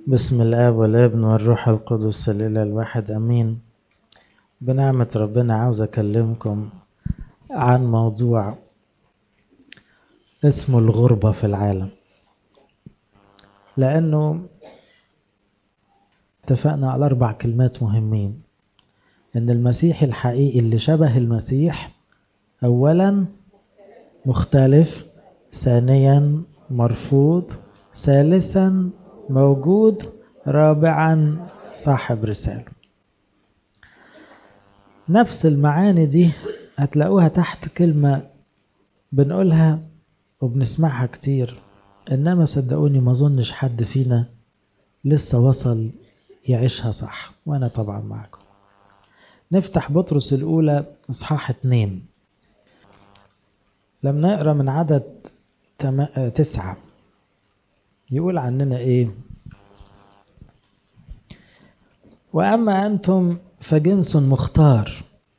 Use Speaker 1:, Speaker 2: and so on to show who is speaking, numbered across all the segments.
Speaker 1: بسم الآب والابن والروح القدس الإله الواحد أمين. بنعمة ربنا عاوز أكلمكم عن موضوع اسمه الغربة في العالم، لأنه اتفقنا على 4 كلمات مهمين. إن المسيح الحقيقي اللي شبه المسيح أولا مختلف، ثانيا مرفوض، ثالثا موجود، رابعا صاحب رسالة. نفس المعاني دي هتلاقوها تحت كلمة بنقولها وبنسمعها كتير، إنما صدقوني ما ظنش حد فينا لسه وصل يعيشها صح، وأنا طبعا معكم. نفتح بطرس الأولى إصحاح 2. لما نقرأ من عدد 9 يقول عننا إيه؟ وأما أنتم فجنس مختار،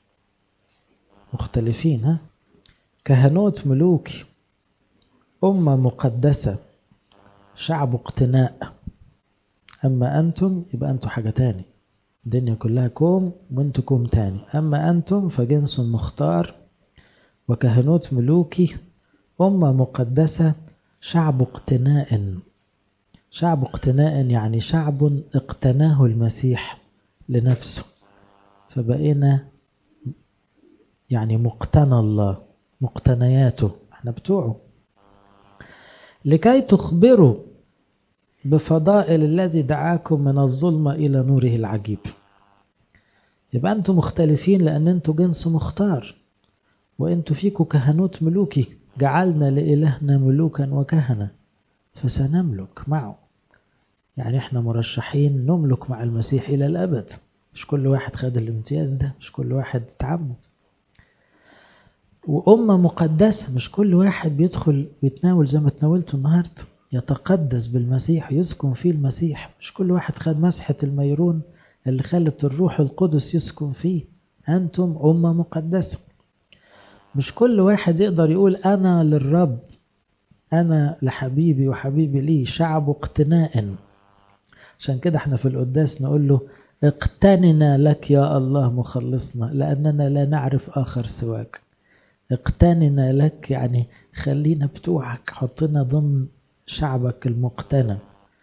Speaker 1: مختلفين، كهنوت ملوكي، أمة مقدسة، شعب اقتناء. أما أنتم يبقى أنتم حاجة تاني، الدنيا كلها كوم وانتم كوم تاني. أما أنتم فجنس مختار وكهنوت ملوكي، أمة مقدسة، شعب اقتناء. شعب اقتناء يعني شعب اقتناه المسيح لنفسه، فبقينا يعني مقتنى الله، مقتنياته، احنا بتوعه. لكي تخبروا بفضائل الذي دعاكم من الظلمة إلى نوره العجيب. يبقى أنتم مختلفين لأن أنتم جنس مختار، وأنتم فيكم كهنوت ملوكي، جعلنا لإلهنا ملوكا وكهنة فسنملك معه. يعني احنا مرشحين نملك مع المسيح إلى الأبد. مش كل واحد خد الامتياز ده، مش كل واحد تعمد. وأمة مقدسة، مش كل واحد بيدخل ويتناول زي ما تناولته النهاردة، يتقدس بالمسيح، يسكن فيه المسيح. مش كل واحد خد مسحة الميرون اللي خلت الروح القدس يسكن فيه. أنتم أمة مقدسة. مش كل واحد يقدر يقول أنا للرب، أنا لحبيبي وحبيبي لي، شعب اقتناء. عشان كده احنا في القداس نقول له اقتننا لك يا الله مخلصنا، لأننا لا نعرف آخر سواك. اقتننا لك يعني خلينا بتوعك، حطنا ضمن شعبك المقتنى.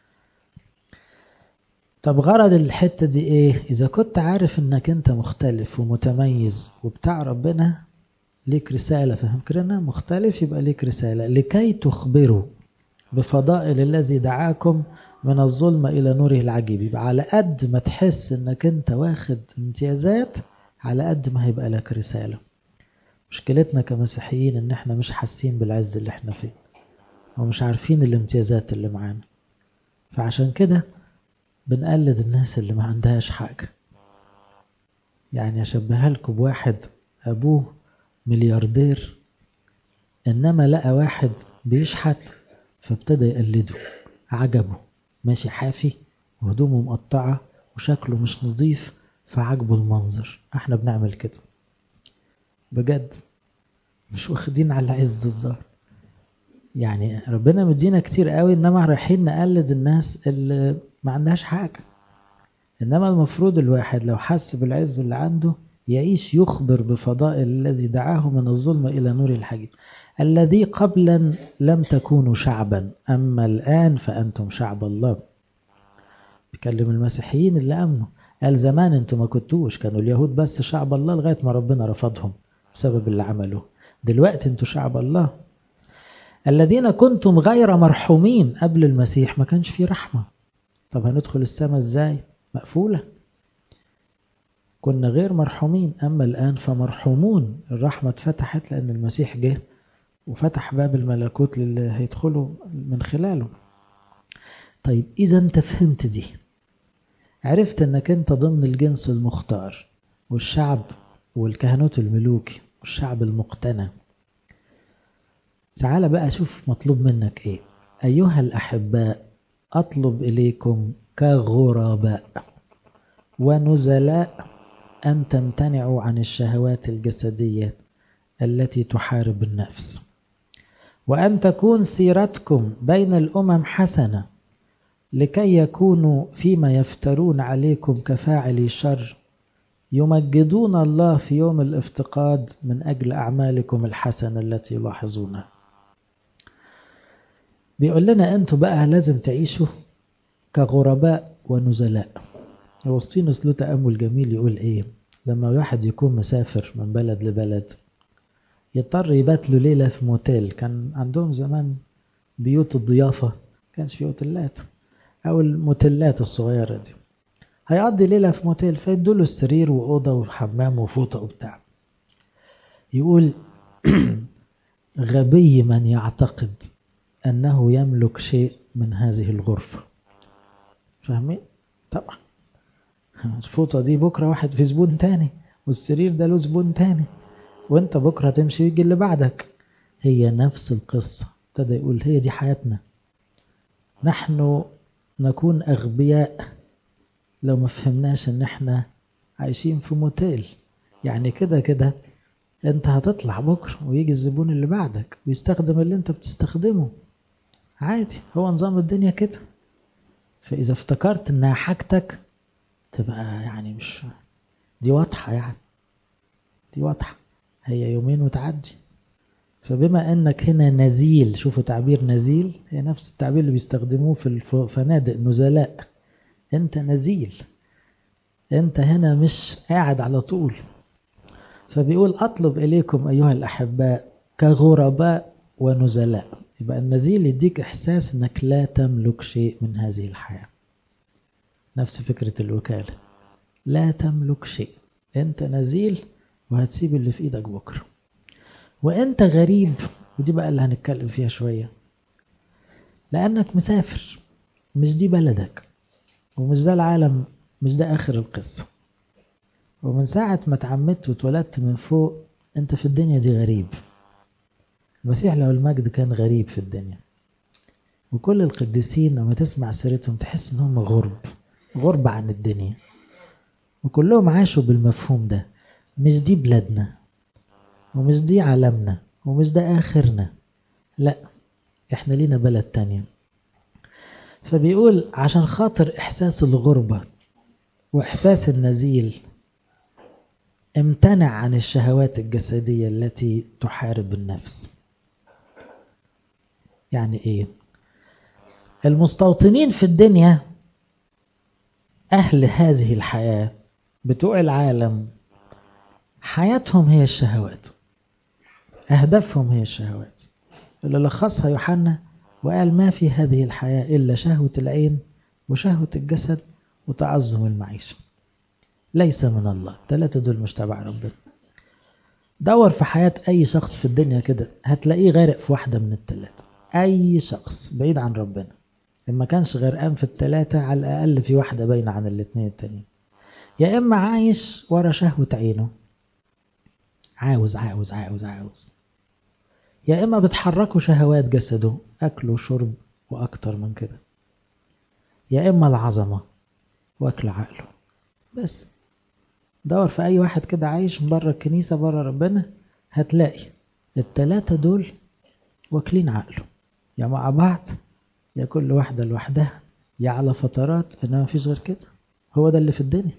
Speaker 1: طب غرض الحتة دي ايه؟ إذا كنت عارف انك انت مختلف ومتميز وبتاع ربنا، ليك رسالة. فهم كرنا مختلف يبقى ليك رسالة. لكي تخبروا بفضائل الذي دعاكم من الظلمة إلى نوره العجيب. يبقى على قد ما تحس انك انت واخد امتيازات، على قد ما هيبقى لك رسالة. مشكلتنا كمسيحيين ان احنا مش حاسين بالعز اللي احنا فيه، ومش عارفين الامتيازات اللي معانا، فعشان كده بنقلد الناس اللي ما عندهاش حاجة. يعني أشبهها لكم بواحد أبوه ملياردير، إنما لقى واحد بيشحت فابتدى يقلده. عجبه، ماشي حافي وهدومه مقطعة وشكله مش نظيف، فعجبه المنظر. احنا بنعمل كده بجد، مش واخدين على عز الظهر. يعني ربنا مدينا كتير قوي، إنما رايحين نقلد الناس اللي ما عندهاش حاجة. إنما المفروض الواحد لو حس بالعز اللي عنده يعيش يخبر بفضائل الذي دعاه من الظلمة إلى نور الحقيقة، الذي قبلا لم تكونوا شعبا أما الآن فأنتم شعب الله. بيكلم المسيحيين اللي أمنوا، قال زمان أنتم ما كنتوش، كانوا اليهود بس شعب الله لغاية ما ربنا رفضهم بسبب اللي عملوه. دلوقتي أنتم شعب الله. الذين كنتم غير مرحومين، قبل المسيح ما كانش فيه رحمة. طب هندخل السماء ازاي؟ مقفولة. كنا غير مرحومين، أما الآن فمرحومون. الرحمة اتفتحت لأن المسيح جه وفتح باب الملكوت للي هيدخلوا من خلاله. طيب إذا أنت فهمت دي، عرفت أنك أنت ضمن الجنس المختار والشعب والكهنوت الملوكي والشعب المقتنى. تعال بقى شوف مطلوب منك إيه. أيها الأحباء، أطلب إليكم كغرباء ونزلاء أن تمتنعوا عن الشهوات الجسدية التي تحارب النفس، وأن تكون سيرتكم بين الأمم حسنة، لكي يكونوا فيما يفترون عليكم كفاعلي شر يمجدون الله في يوم الافتقاد من أجل أعمالكم الحسنة التي يلاحظونها. بيقول لنا أنتوا بقى لازم تعيشوا كغرباء ونزلاء. أغسطينوس له تأمل جميل يقول إيه؟ لما واحد يكون مسافر من بلد لبلد يضطر يبات له ليلة في موتيل. كان عندهم زمان بيوت الضيافة، كانش في اوتيلات أو الموتيلات الصغيرة دي. هيقضي ليلة في موتيل فيدوله السرير وأوضة وحمام وفوطة وبتاع. يقول غبي من يعتقد أنه يملك شيء من هذه الغرفة. فاهمين؟ طبعا الفوطة دي بكرة واحد في زبون تاني، والسرير ده له زبون تاني، وانت بكرة تمشي ويجي اللي بعدك. هي نفس القصة. ابتدى يقول هي دي حياتنا. نحن نكون أغبياء لو ما فهمناش ان احنا عايشين في موتيل. يعني كده كده انت هتطلع بكرة ويجي الزبون اللي بعدك ويستخدم اللي انت بتستخدمه عادي. هو نظام الدنيا كده. فإذا افتكرت انها حاجتك تبقى يعني مش دي واضحة، يعني دي واضحة، هي يومين وتعدي. فبما انك هنا نزيل، شوفوا تعبير نزيل هي نفس التعبير اللي بيستخدموه في الفنادق نزلاء. انت نزيل، انت هنا مش قاعد على طول. فبيقول أطلب إليكم أيها الأحباء كغرباء ونزلاء. يبقى النزيل يديك إحساس أنك لا تملك شيء من هذه الحياة. نفس فكرة الوكالة، لا تملك شيء، أنت نزيل وهتسيب اللي في إيدك بكرة. وأنت غريب، ودي بقى اللي هنتكلم فيها شوية، لأنك مسافر، مش دي بلدك ومش ده العالم، مش ده آخر القصة. ومن ساعة ما اتعمدت واتولدت من فوق أنت في الدنيا دي غريب. المسيح له المجد كان غريب في الدنيا، وكل القديسين لما تسمع سيرتهم تحس انهم غرب عن الدنيا، وكلهم عاشوا بالمفهوم ده. مش دي بلادنا ومش دي عالمنا ومش ده آخرنا، لا احنا لينا بلد تانية. فبيقول عشان خاطر إحساس الغربة وإحساس النزيل امتنع عن الشهوات الجسدية التي تحارب النفس. يعني ايه؟ المستوطنين في الدنيا أهل هذه الحياة بتوع العالم حياتهم هي الشهوات، أهدافهم هي الشهوات، اللي لخصها يوحنا وقال ما في هذه الحياة إلا شهوة العين وشهوة الجسد وتعظم المعيشة، ليس من الله. الثلاثة دول مش تبع ربنا. دور في حياة أي شخص في الدنيا كده هتلاقيه غارق في واحدة من الثلاثة. أي شخص بعيد عن ربنا إما كانش غرقان في الثلاثة على الأقل في واحدة باينة عن الاثنين التانيين. يا إما عايش ورا شهوة عينه، عاوز عاوز عاوز عاوز، يا إما بتحركه شهوات جسده، أكل وشرب وأكتر من كده، يا إما العظمة وأكل عقله. بس دور في أي واحد كده عايش بره الكنيسة بره ربنا هتلاقي التلاتة دول واكلين عقله، يا مع بعض يا كل واحدة لوحدها يا على فترات، إنما مفيش غير كده. هو ده اللي في الدنيا.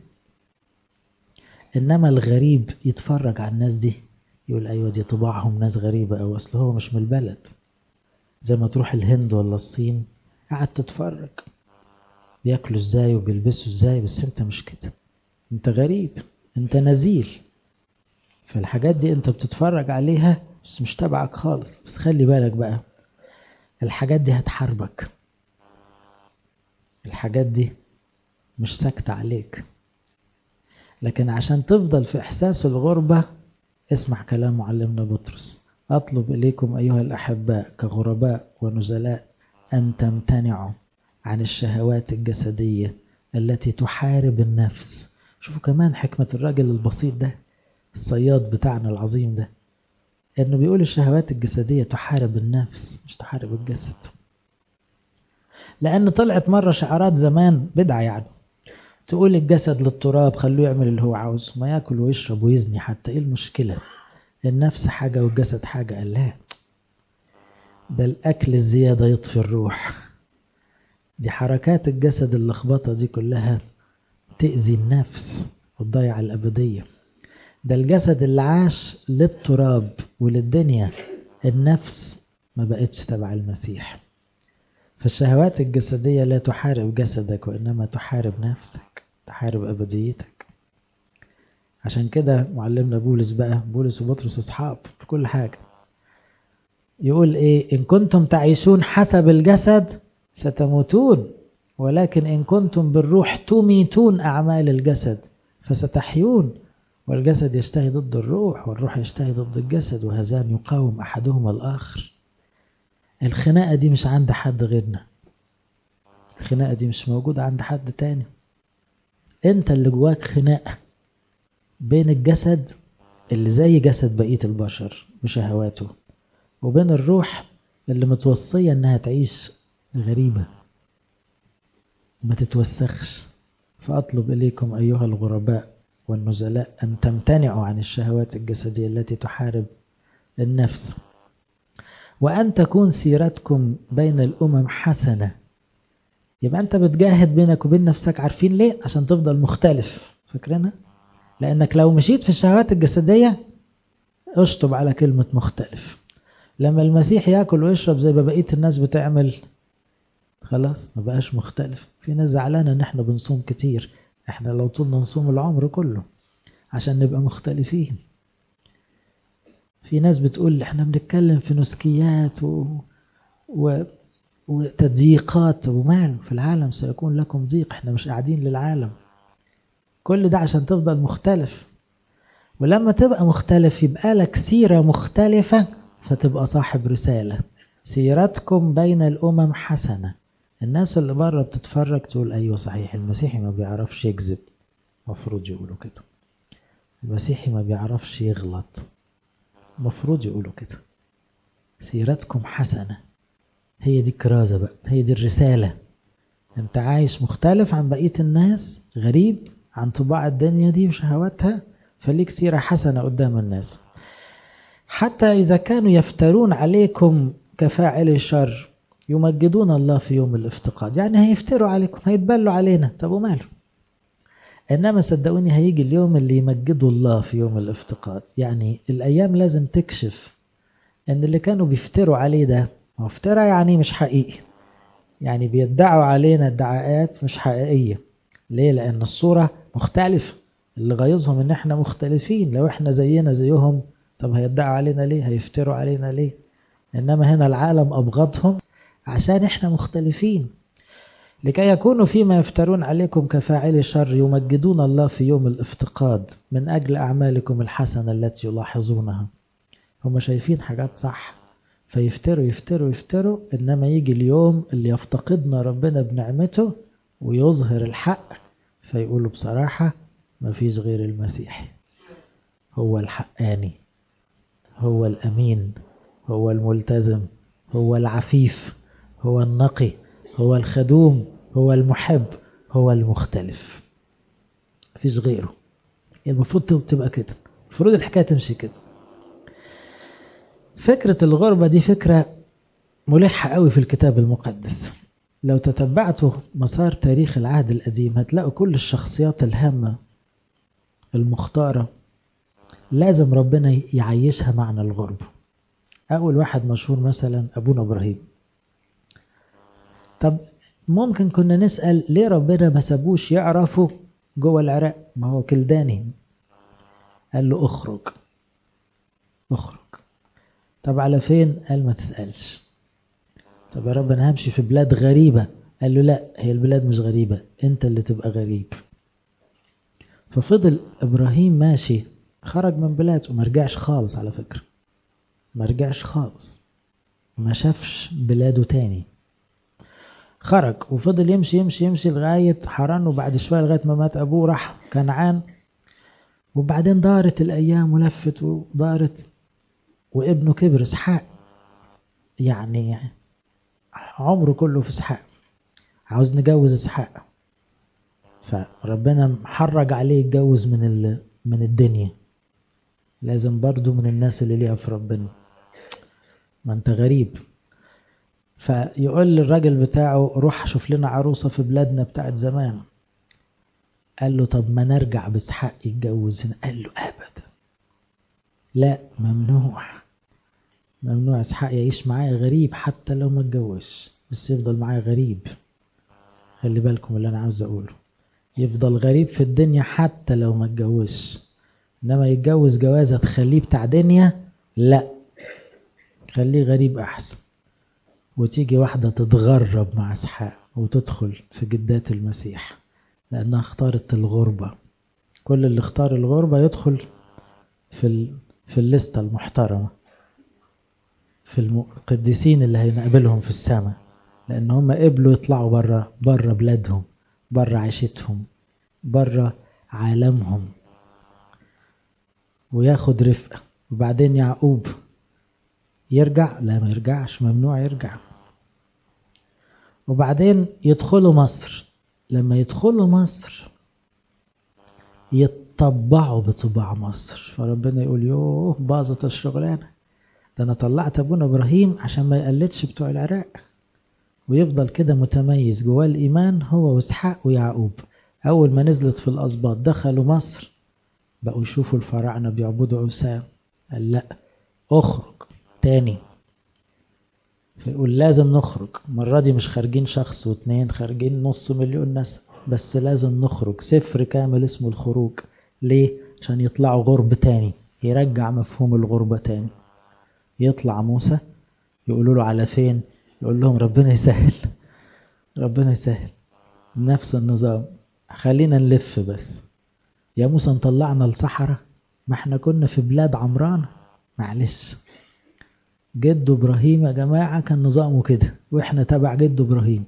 Speaker 1: إنما الغريب يتفرج على الناس دي يقول أيوة دي طباعهم ناس غريبة، أو أصل هو مش من البلد. زي ما تروح الهند ولا الصين قاعد تتفرج بياكلوا ازاي وبيلبسوا ازاي، بس انت مش كده، انت غريب، انت نزيل. فالحاجات دي انت بتتفرج عليها بس مش تبعك خالص. بس خلي بالك بقى، الحاجات دي هتحاربك، الحاجات دي مش ساكتة عليك. لكن عشان تفضل في إحساس الغربة اسمع كلام معلمنا بطرس: أطلب إليكم أيها الأحباء كغرباء ونزلاء أن تمتنعوا عن الشهوات الجسدية التي تحارب النفس. شوفوا كمان حكمة الراجل البسيط ده، الصياد بتاعنا العظيم ده، إنه بيقول الشهوات الجسدية تحارب النفس مش تحارب الجسد. لأن طلعت مرة شعارات زمان بدعة، يعني تقول الجسد للتراب خلوه يعمل اللي هو عاوز، ما يأكل ويشرب ويزني حتى، إيه المشكلة؟ النفس حاجة والجسد حاجة. قال لا، ده الأكل الزيادة يطفي الروح، دي حركات الجسد اللخبطة دي كلها تأذي النفس وتضيع الأبدية. ده الجسد اللي عاش للتراب وللدنيا، النفس ما بقتش تبع المسيح. فالشهوات الجسدية لا تحارب جسدك، وإنما تحارب نفسك، تحارب أبديتك. عشان كده معلمنا بولس وبطرس أصحاب في كل حاجة. يقول إيه؟ إن كنتم تعيشون حسب الجسد ستموتون، ولكن إن كنتم بالروح تميتون أعمال الجسد فستحيون. والجسد يشتهي ضد الروح، والروح يشتهي ضد الجسد، وهذان يقاوم أحدهما الآخر. الخناقة دي مش عند حد غيرنا، الخناقة دي مش موجودة عند حد تاني. انت اللي جواك خناقة بين الجسد اللي زي جسد بقية البشر بشهواته، وبين الروح اللي متوصية انها تعيش غريبة ما تتوسخش. فأطلب إليكم أيها الغرباء والنزلاء أن تمتنعوا عن الشهوات الجسدية التي تحارب النفس، وأن تكون سيرتكم بين الأمم حسنة. يبقى أنت بتجاهد بينك وبين نفسك، عارفين ليه؟ عشان تفضل مختلف، فاكرينها؟ لأنك لو مشيت في الشهوات الجسدية اشطب على كلمة مختلف. لما المسيح يأكل ويشرب زي ما بقية الناس بتعمل، خلاص ما بقاش مختلف. في ناس زعلانة ان احنا بنصوم كتير، احنا لو طولنا نصوم العمر كله عشان نبقى مختلفين. في ناس بتقول احنا بنتكلم في نسكيات وتضييقات، وماله في العالم سيكون لكم ضيق، احنا مش قاعدين للعالم. كل ده عشان تفضل مختلف، ولما تبقى مختلف يبقى لك سيرة مختلفة، فتبقى صاحب رسالة. سيرتكم بين الأمم حسنة. الناس اللي بره بتتفرج تقول أيوة صحيح، المسيحي ما بيعرفش يكذب، مفروض يقولوا كده. المسيحي ما بيعرفش يغلط، مفروض يقولوا كده. سيرتكم حسنة، هي دي الكرازة بقى، هي دي الرسالة. انت عايش مختلف عن بقية الناس، غريب عن طباع الدنيا دي وشهواتها، فليك سيرة حسنة قدام الناس. حتى إذا كانوا يفترون عليكم كفاعل الشر يمجدون الله في يوم الافتقاد. يعني هيفتروا عليكم، هيتبلوا علينا، طب وماله؟ إنما صدقوني هيجي اليوم اللي يمجدوا الله في يوم الافتقاد. يعني الأيام لازم تكشف إن اللي كانوا بيفتروا عليه ده افترى، يعني مش حقيقي، يعني بيدعوا علينا ادعاءات مش حقيقية. ليه؟ لأن الصورة مختلفة. اللي غيظهم إن احنا مختلفين. لو احنا زينا زيهم طب هيدعوا علينا ليه؟ هيفتروا علينا ليه؟ إنما هنا العالم أبغضهم عشان احنا مختلفين. لكي يكونوا فيما يفترون عليكم كفاعل الشر يمجدون الله في يوم الافتقاد من أجل أعمالكم الحسنة التي يلاحظونها. هم شايفين حاجات صح فيفتروا يفتروا يفتروا، إنما يجي اليوم اللي يفتقدنا ربنا بنعمته ويظهر الحق، فيقولوا بصراحة ما فيش غير المسيح، هو الحقاني، هو الأمين، هو الملتزم، هو العفيف، هو النقي، هو الخدوم، هو المحب، هو المختلف، مفيش غيره. المفروض تبقى كده، المفروض الحكاية تمشي كده. فكرة الغربة دي فكرة ملحة قوي في الكتاب المقدس. لو تتبعتوا مسار تاريخ العهد القديم هتلاقوا كل الشخصيات الهامة المختارة لازم ربنا يعيشها معنى الغربة. أول واحد مشهور مثلا أبونا إبراهيم. طب ممكن كنا نسأل ليه ربنا ما سابوش يعرفوا جوه العراق؟ ما هو كلداني. قال له اخرج اخرج. طب على فين؟ قال ما تسألش. طب يا رب انا همشي في بلاد غريبة. قال له لا، هي البلاد مش غريبة، انت اللي تبقى غريب. ففضل ابراهيم ماشي، خرج من بلاد وما رجعش خالص. على فكرة ما رجعش خالص، ما شافش بلاده تاني. خرج وفضل يمشي يمشي يمشي لغاية حران، وبعد شوية لغاية ما مات أبوه راح كنعان. وبعدين دارت الأيام ولفت ودارت، وابنه كبر إسحاق، يعني عمره كله في إسحاق، عاوز نجوز إسحاق. فربنا محرج عليه يتجوز من الدنيا، لازم برضو من الناس اللي ليها في ربنا، ما انت غريب. فيقول للراجل بتاعه روح شوف لنا عروسة في بلادنا بتاعت زمان. قال له طب ما نرجع بإسحاق يتجوز هنا. قال له أبدا، لا، ممنوع، ممنوع إسحاق يعيش معايا غريب حتى لو ما اتجوزش، بس يفضل معايا غريب. خلي بالكم اللي أنا عاوز أقوله، يفضل غريب في الدنيا حتى لو ما اتجوزش. إنما يتجوز جوازة تخليه بتاع دنيا، لا، خليه غريب أحسن. وتيجي واحدة تتغرب مع إسحاق وتدخل في جدات المسيح لأنها اختارت الغربة. كل اللي اختار الغربة يدخل في الليستة المحترمة، في القديسين اللي هينقبلهم في السماء، لأن هم قبلوا يطلعوا بره بلادهم، بره عيشتهم، بره عالمهم، وياخد رفقة. وبعدين يعقوب يرجع؟ لا، ما يرجعش، ممنوع يرجع. وبعدين يدخلوا مصر. لما يدخلوا مصر يتطبعوا بطباع مصر، فربنا يقول يوه باظت الشغلانة، ده أنا طلعت أبونا إبراهيم عشان ما يقلدش بتوع العراق، ويفضل كده متميز جواه الإيمان هو وإسحاق ويعقوب. أول ما نزلت في الأسباط دخلوا مصر، بقوا يشوفوا الفراعنة بيعبدوا أوثان. قال لا، اخرج تاني. فيقول لازم نخرج مرة دي، مش خارجين شخص واتنين، خارجين 500,000 ناس، بس لازم نخرج. سفر كامل اسمه الخروج. ليه؟ عشان يطلعوا غرب تاني، يرجع مفهوم الغربة تاني. يطلع موسى يقولوا له على فين؟ يقول لهم ربنا يسهل، ربنا يسهل، نفس النظام، خلينا نلف بس. يا موسى نطلعنا الصحراء، ما احنا كنا في بلاد عمران، معلش. جد إبراهيم يا جماعة كان نظامه كده، واحنا تبع جد إبراهيم.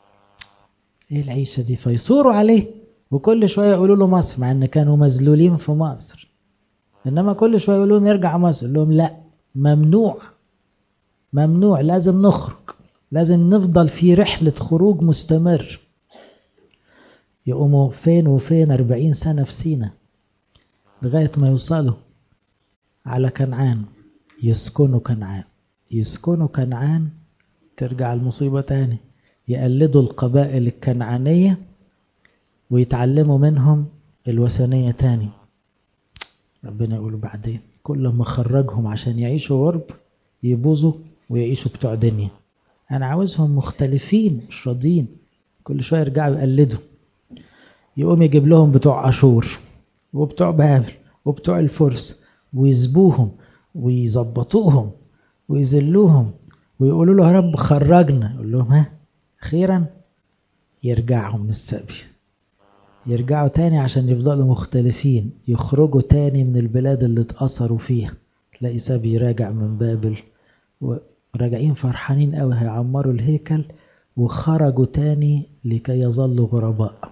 Speaker 1: ايه العيشة دي؟ فيصوروا عليه، وكل شوية يقولوا له مصر، مع ان كانوا مذلولين في مصر. انما كل شوية يقولوا نرجع مصر، يقول لهم لا، ممنوع، ممنوع، لازم نخرج، لازم نفضل في رحلة خروج مستمر. يقوموا فين وفين 40 سنة في سينا لغاية ما يوصلوا على كنعان، يسكنوا كنعان. يسكنوا كنعان ترجع المصيبة تاني، يقلدوا القبائل الكنعانية ويتعلموا منهم الوثنية تاني. ربنا يقول بعدين كل ما خرجهم عشان يعيشوا غرب يبوظوا ويعيشوا بتوع دنيا. أنا عاوزهم مختلفين مش راضين، كل شوية يرجعوا يقلدوا. يقوم يجيب لهم بتوع أشور وبتوع بابل وبتوع الفرس، ويزبوهم ويظبطوهم ويذلوهم، ويقولوا له يا رب خرجنا. يقول لهم ها أخيرا يرجعوا من السبي، يرجعوا تاني عشان يفضلوا مختلفين، يخرجوا تاني من البلاد اللي اتأثروا فيها. تلاقي سبي راجع من بابل وراجعين فرحانين قوي، هيعمروا الهيكل، وخرجوا تاني لكي يظلوا غرباء.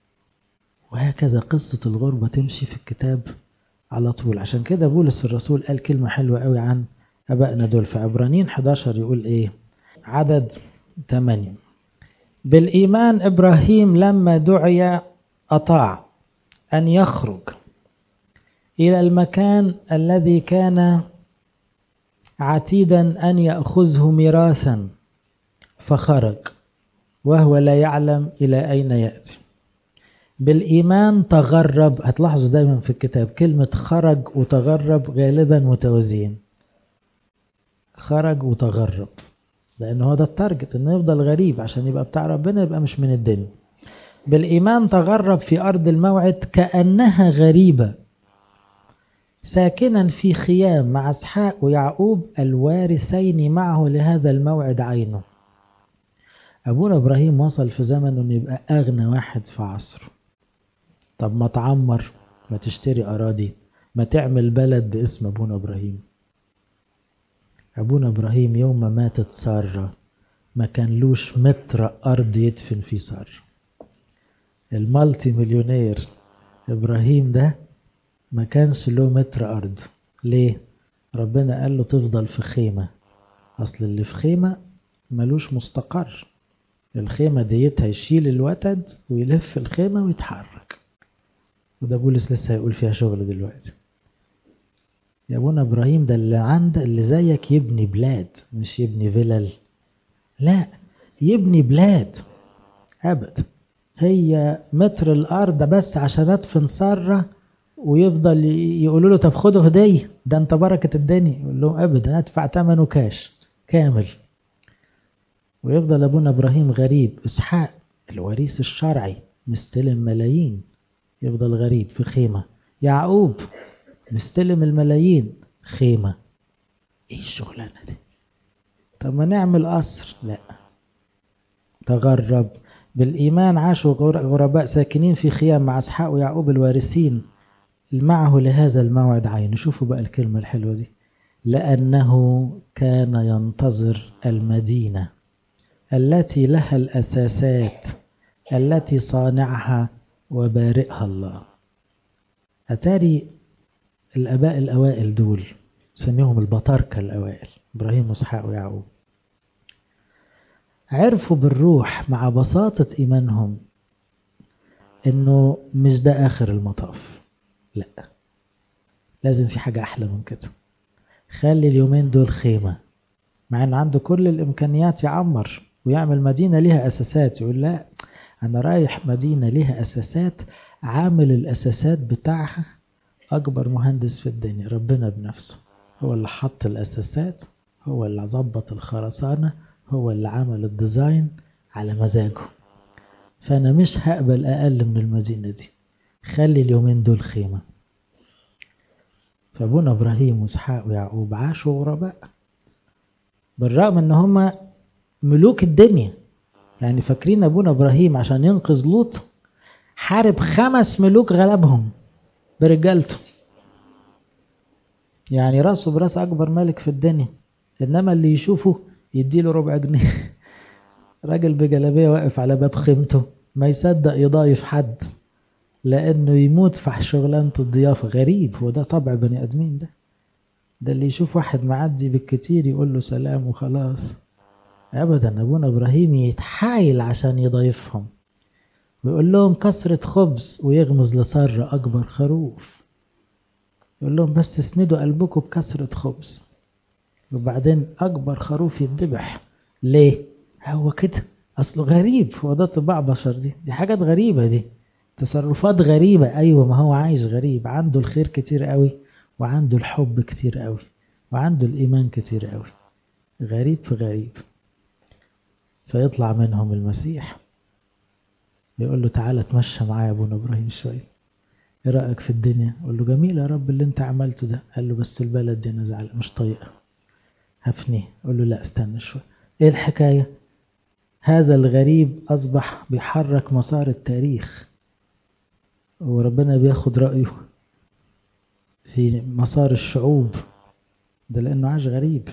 Speaker 1: وهكذا قصة الغربة تمشي في الكتاب على طول. عشان كده بولس الرسول قال كلمة حلوة قوي عن أبائنا دول في عبرانيين 11. يقول إيه؟ عدد 8: بالإيمان إبراهيم لما دعي أطاع أن يخرج إلى المكان الذي كان عتيدا أن يأخذه ميراثا، فخرج وهو لا يعلم إلى أين يأتي. بالإيمان تغرب. هتلاحظوا دايما في الكتاب كلمة خرج وتغرب غالبا متوازيين، خرج وتغرب، لأنه هو ده التارجت، إنه يفضل غريب عشان يبقى بتاع ربنا، يبقى مش من الدنيا. بالإيمان تغرب في أرض الموعد كأنها غريبة، ساكنا في خيام مع إسحاق ويعقوب الوارثين معه لهذا الموعد عينه. أبونا إبراهيم وصل في زمنه إنه يبقى أغنى واحد في عصره. طب ما تعمر، ما تشتري أراضي، ما تعمل بلد باسم أبونا إبراهيم. أبونا إبراهيم يوم ما ماتت سارة ما كان لوش متر أرض يدفن فيه سارة. المالتي مليونير إبراهيم ده ما كانش له متر أرض. ليه؟ ربنا قال له تفضل في خيمة. أصل اللي في خيمة ملوش مستقر، الخيمة ديتها يشيل الوتد ويلف الخيمة ويتحرك. وده بولس لسه هيقول فيها شغل دلوقتي. يا ابونا إبراهيم ده اللي زيك يبني بلاد، مش يبني فلل. لا، يبني بلاد أبدا. هي متر الأرض بس عشان أدفن سارة، ويفضل يقولوا له طب خده هدية، ده أنت بركة الدنيا. يقول لهم أبدا، هدفع ثمنه كاش كامل. ويفضل أبونا إبراهيم غريب، إسحاق الوريث الشرعي مستلم ملايين، يفضل غريب في خيمة. يعقوب مستلم الملايين، خيمة. إيه الشغلانة دي؟ طب ما نعمل قصر. لا، تغرب. بالإيمان عاشوا غرباء ساكنين في خيام مع إسحاق ويعقوب الوارثين معه لهذا الموعد عين. شوفوا بقى الكلمة الحلوة دي، لأنه كان ينتظر المدينة التي لها الأساسات التي صانعها وبارئها الله. أتاري الآباء الأوائل دول سميهم البطاركة الأوائل، إبراهيم وإسحاق ويعقوب، عرفوا بالروح مع بساطة إيمانهم إنه مش ده آخر المطاف. لا، لازم في حاجة أحلى من كده. خلي اليومين دول خيمة، مع إنه عنده كل الإمكانيات يعمر ويعمل مدينة ليها أساسات. يقول لا، أنا رايح مدينة ليها أساسات، عامل الأساسات بتاعها أكبر مهندس في الدنيا، ربنا بنفسه هو اللي حط الأساسات، هو اللي ظبط الخرسانة، هو اللي عمل الديزاين على مزاجه. فأنا مش هقبل أقل من المدينة دي، خلي اليومين دول خيمة. فابونا إبراهيم وإسحاق ويعقوب عاشوا غرباء، بالرغم ان هم ملوك الدنيا. يعني فاكرين ابونا إبراهيم عشان ينقذ لوط حارب 5 ملوك غلبهم برجالته، يعني راسه براس أكبر ملك في الدنيا، إنما اللي يشوفه يديله ربع جنيه. راجل بجلابية واقف على باب خيمته ما يصدق يضايف حد، لأنه يموت في شغلانة الضيافة. غريب، هو ده طبع بني أدمين ده اللي يشوف واحد معدي بالكتير يقول له سلام وخلاص. أبدا، أبونا إبراهيم يتحايل عشان يضيفهم، ويقول لهم كسرة خبز، ويغمز لسارة أكبر خروف. يقول لهم بس اسندوا قلبكم بكسرة خبز، وبعدين أكبر خروف يتذبح. ليه؟ هو كده، أصله غريب، هو ده طباع بشر. دي حاجات غريبة، دي تصرفات غريبة. أيوة، ما هو عايش غريب، عنده الخير كتير قوي، وعنده الحب كتير قوي، وعنده الإيمان كتير قوي. غريب في غريب. فيطلع منهم المسيح يقول له تعالى اتمشى معايا يا ابونا إبراهيم شوية، ايه رأيك في الدنيا؟ قال له جميل يا رب اللي انت عملته ده. قال له بس البلد دي انا زعل مش طايقه، هفنيه. قال له لا استنى شوية، ايه الحكاية؟ هذا الغريب أصبح بيحرك مسار التاريخ، وربنا بياخد رأيه في مسار الشعوب ده لأنه عاش غريب.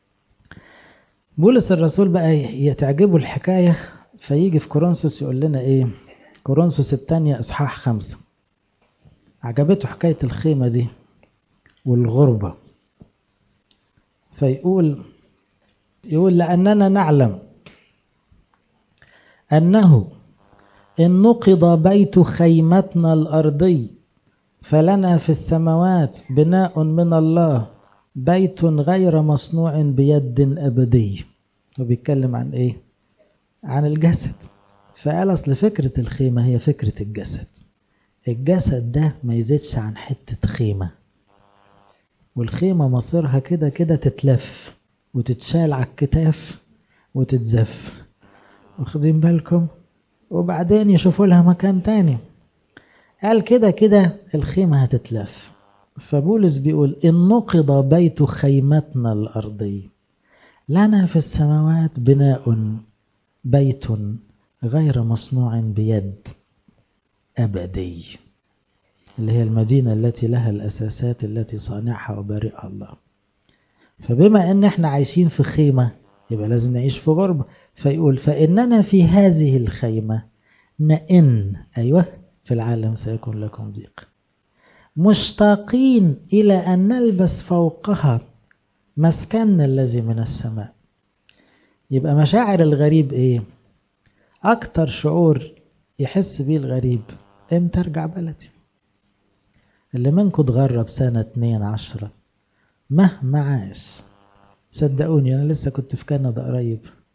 Speaker 1: بولس الرسول بقى يتعجبه الحكاية، فيجي في كورنثوس يقول لنا ايه، كورنثوس الثانية إصحاح 5. عجبته حكاية الخيمة دي والغربة، فيقول لأننا نعلم أنه إن نقض بيت خيمتنا الأرضي فلنا في السماوات بناء من الله، بيت غير مصنوع بيد أبدي. وبيتكلم عن إيه؟ عن الجسد. فقال أصل فكرة الخيمة هي فكرة الجسد. الجسد ده ما يزيدش عن حتة خيمة، والخيمة مصيرها كده كده تتلف وتتشال على الكتاف وتتزف، واخدين بالكم؟ وبعدين يشوفوا لها مكان تاني. قال كده كده الخيمة هتتلف. فبولس بيقول إن نقض بيت خيمتنا الأرضي لنا في السماوات بناء، بيت غير مصنوع بيد أبدي، اللي هي المدينة التي لها الأساسات التي صانعها وبارئها الله. فبما أن احنا عايشين في خيمة يبقى لازم نعيش في غربة. فيقول فإننا في هذه الخيمة نئن، أيوة، في العالم سيكون لكم ضيق، مشتاقين إلى أن نلبس فوقها مسكننا الذي من السماء. يبقى مشاعر الغريب إيه؟ أكتر شعور يحس بيه الغريب إمتى أرجع بلدي. اللي منكم اتغرب سنة 2 10 مهما عاش، صدقوني أنا لسه كنت في كندا قريب،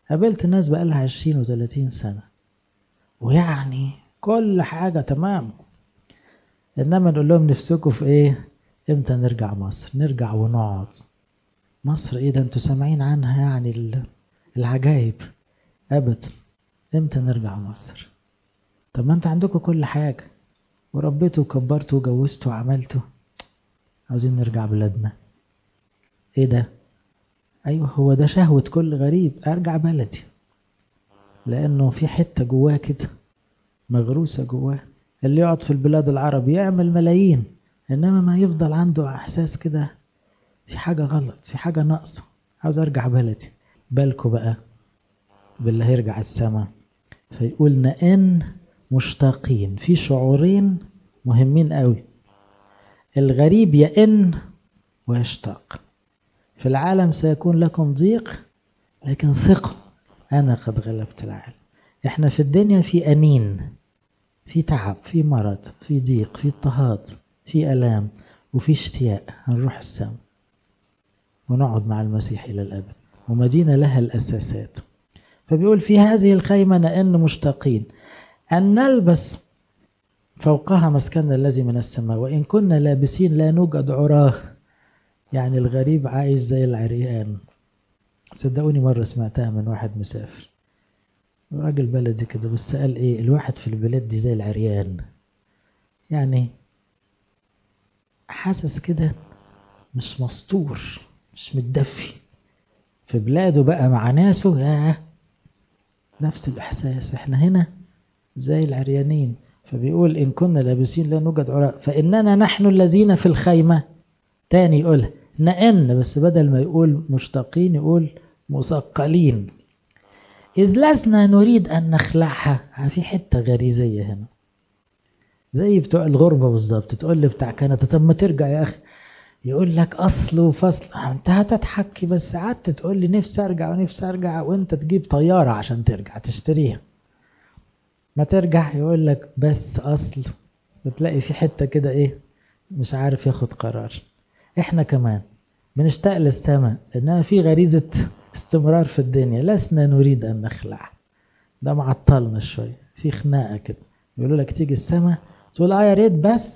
Speaker 1: قابلت ناس بقالها 20 و30 سنة ويعني كل حاجة تمام، إنما نقول لهم نفسكوا في إيه؟ إمتى نرجع مصر؟ نرجع ونقعد. مصر إيه ده؟ أنتوا سامعين عنها يعني العجائب. أبدا. إمتى نرجع مصر؟ طب ما أنت عندكوا كل حاجة وربيتوا وكبرتوا وجوزتوا وعملتوا، عاوزين نرجع بلادنا. إيه ده؟ أيوه هو ده شهوة كل غريب، أرجع بلدي، لأنه في حتة جواه كده مغروسة جواه. اللي يقعد في البلاد العرب يعمل ملايين، إنما ما يفضل عنده إحساس كده في حاجة غلط، في حاجة ناقصة، عاوز أرجع بلدي. بالكوا بقى باللي هيرجع السما، فيقول نئن مشتاقين. في شعورين مهمين قوي. الغريب يئن ويشتاق. في العالم سيكون لكم ضيق، لكن ثقوا أنا قد غلبت العالم. إحنا في الدنيا في أنين، في تعب، في مرض، في ضيق، في اضطهاد، في ألام، وفي اشتياق. هنروح السما ونقعد مع المسيح إلى الأبد، ومدينة لها الأساسات. فبيقول في هذه الخيمة نئن مشتاقين أن نلبس فوقها مسكننا الذي من السماء، وإن كنا لابسين لا نوجد عراه. يعني الغريب عايش زي العريان. صدقوني مرة سمعتها من واحد مسافر، راجل بلدي كده، بس قال ايه الواحد في البلاد دي زي العريان. يعني حاسس كده مش مستور، مش متدفي في بلاده بقى مع ناسه. نفس الإحساس، احنا هنا زي العريانين. فبيقول إن كنا لابسين لا نوجد عراء فإننا نحن الذين في الخيمة. تاني يقول نئن، بس بدل ما يقول مشتاقين يقول مثقلين. إذ لسنا نريد أن نخلعها. في حتة غريزية هنا زي بتوع الغربة بالظبط. تقول لي بتاع كندا طب ما ترجع يا أخي، يقول لك أصل وفصل. أنت هتتحكي بس قعدت تقول لي نفسي أرجع ونفسي أرجع، وأنت تجيب طيارة عشان ترجع تشتريها. ما ترجع يقول لك بس أصل. بتلاقي في حتة كده إيه مش عارف ياخد قرار. إحنا كمان بنشتاق للسماء، إنما في غريزة استمرار في الدنيا لسنا نريد أن نخلع. ده معطلنا شوية، في خناقة كده. يقولوا لك تيجي السماء تقول يا ريت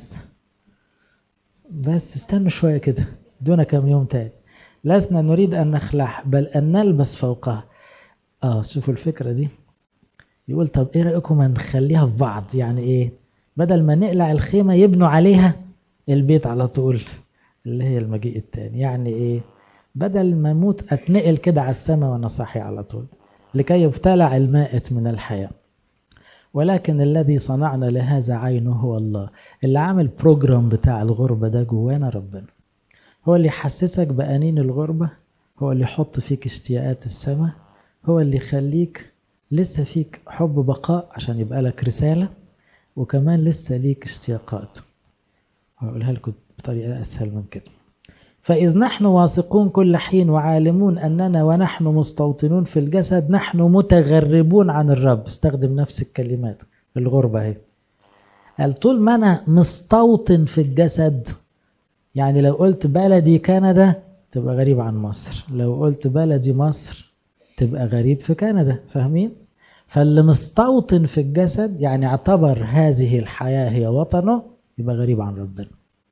Speaker 1: بس استنوا شوية كده دون كم يوم تاني. لسنا نريد أن نخلع بل أن نلبس فوقها. شوفوا الفكرة دي. يقول طب ايه رأيكم نخليها في بعض؟ يعني ايه؟ بدل ما نقلع الخيمة يبنوا عليها البيت على طول اللي هي المجيء التاني. يعني ايه؟ بدل ما موت اتنقل كده على السماء وانا صاحي على طول، لكي يبتلع المائت من الحياة. ولكن الذي صنعنا لهذا عينه هو الله. اللي عامل بروجرام بتاع الغربة ده جوانا ربنا، هو اللي يحسسك بأنين الغربة، هو اللي يحط فيك اشتياقات السماء، هو اللي يخليك لسه فيك حب بقاء عشان يبقى لك رسالة، وكمان لسه ليك اشتياقات. هقولها لكم بطريقة أسهل من كده. فإذ نحن واثقون كل حين وعالمون أننا ونحن مستوطنون في الجسد نحن متغربون عن الرب. استخدم نفس الكلمات الغربة هي. قال طول ما أنا مستوطن في الجسد، يعني لو قلت بلدي كندا تبقى غريب عن مصر، لو قلت بلدي مصر تبقى غريب في كندا. فاهمين؟ فاللي مستوطن في الجسد يعني اعتبر هذه الحياة هي وطنه، يبقى غريب عن ربنا.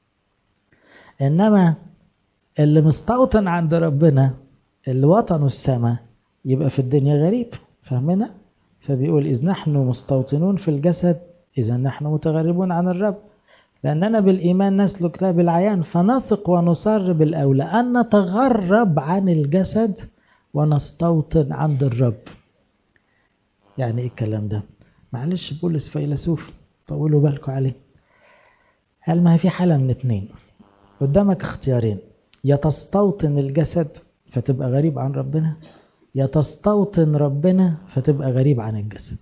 Speaker 1: إنما اللي مستوطن عند ربنا اللي وطنه السماء يبقى في الدنيا غريب. فاهمنا؟ فبيقول إذ نحن مستوطنون في الجسد إذا نحن متغربون عن الرب، لأننا بالإيمان نسلك لا بالعيان، فنثق ونصر بالأولى أن نتغرب عن الجسد ونستوطن عند الرب. يعني إيه الكلام ده؟ معلش بولس فيلسوف طولوا بالكم عليه. قال ما في حالة من اتنين، قدامك اختيارين: يا تستوطن الجسد فتبقى غريب عن ربنا، يا تستوطن ربنا فتبقى غريب عن الجسد.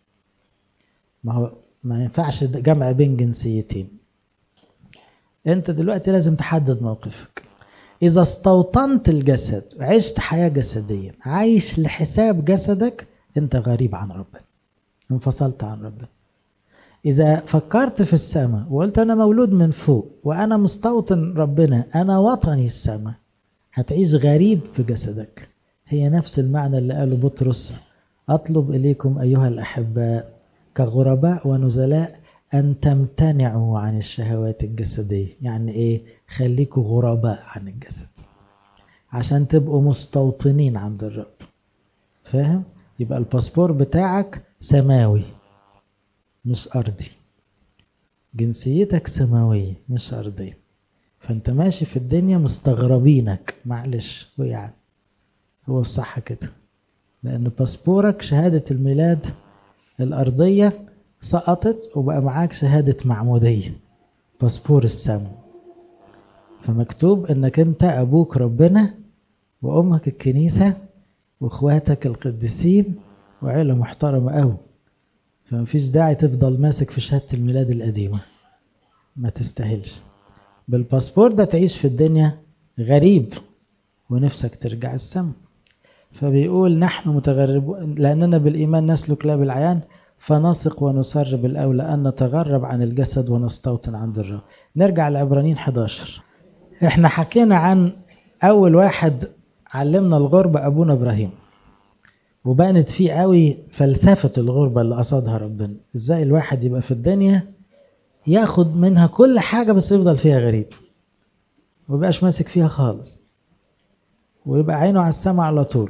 Speaker 1: ما ينفعش جمع بين جنسيتين. انت دلوقتي لازم تحدد موقفك. اذا استوطنت الجسد عشت حياة جسدية عايش لحساب جسدك، انت غريب عن ربنا، انفصلت عن ربنا. إذا فكرت في السماء وقلت أنا مولود من فوق وأنا مستوطن ربنا، أنا وطني السماء، هتعيش غريب في جسدك هي نفس المعنى اللي قاله بطرس: أطلب إليكم أيها الأحباء كغرباء ونزلاء أن تمتنعوا عن الشهوات الجسدية. يعني إيه؟ خليكوا غرباء عن الجسد عشان تبقوا مستوطنين عند الرب. فاهم؟ يبقى الباسبور بتاعك سماوي مش أرضي، جنسيتك سماوية مش أرضية، فأنت ماشي في الدنيا مستغربينك. معلش يعني هو الصح كده، لأن باسبورك شهادة الميلاد الأرضية سقطت وبقى معاك شهادة معمودية، باسبور السماء. فمكتوب انك انت ابوك ربنا وامك الكنيسة واخواتك القديسين وعيلة محترمة قوي. فمفيش داعي تفضل ماسك في شهادة الميلاد القديمة، ما تستاهلش. بالباسبور ده تعيش في الدنيا غريب ونفسك ترجع السماء. فبيقول نحن متغربون لأننا بالإيمان نسلك لا بالعيان، فنثق ونسر بالأولى أن نتغرب عن الجسد ونستوطن عند الرب. نرجع لعبرانيين 11. احنا حكينا عن أول واحد علمنا الغربة أبونا إبراهيم، وبانت فيه قوي فلسفة الغربة اللي قصدها ربنا. ازاي الواحد يبقى في الدنيا ياخد منها كل حاجة بس يفضل فيها غريب، ويبقاش ماسك فيها خالص، ويبقى عينه على السماء على طول.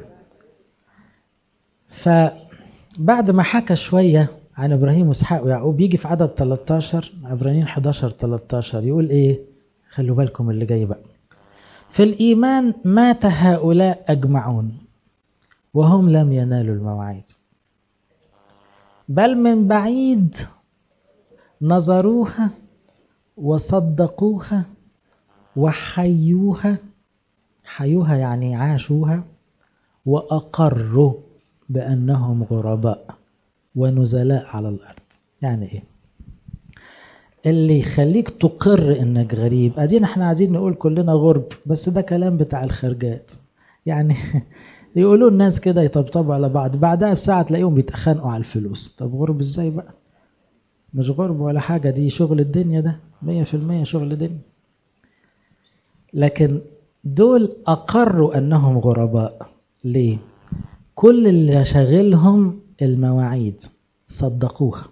Speaker 1: فبعد ما حكى شوية عن إبراهيم وإسحاق ويعقوب، يجي في عدد 13 عبرانيين 11-13 يقول إيه؟ خلوا بالكم اللي جاي بقى. في الإيمان مات هؤلاء أجمعون وهم لم ينالوا المواعيد، بل من بعيد نظروها وصدقوها وحيوها. حيوها يعني عاشوها، وأقروا بأنهم غرباء ونزلاء على الأرض. يعني إيه؟ اللي يخليك تقر إنك غريب. أدينا احنا عايزين نقول كلنا غرب، بس ده كلام بتاع الخرجات يعني يقولوا الناس كده يطبطبوا على بعض، بعدها بساعة تلاقيهم بيتخانقوا على الفلوس. طب غرب ازاي بقى؟ مش غرب ولا حاجة، دي شغل الدنيا، ده 100% شغل دنيا. لكن دول أقروا أنهم غرباء. ليه؟ كل اللي شاغلهم المواعيد، صدقوها